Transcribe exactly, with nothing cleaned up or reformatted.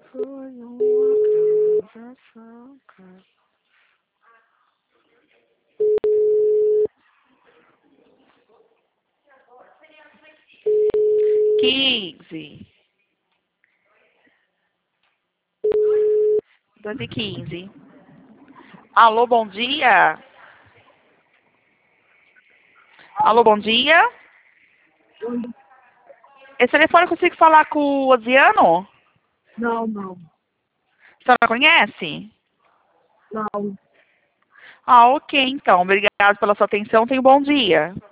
Foi uma casa fraca. Quinze. Doze e quinze. Alô, bom dia? Alô, bom dia? Esse telefone eu consigo falar com o Oziano? Não, não. A senhora conhece? Não. Ah, ok, então. Obrigado pela sua atenção. Tenha um bom dia.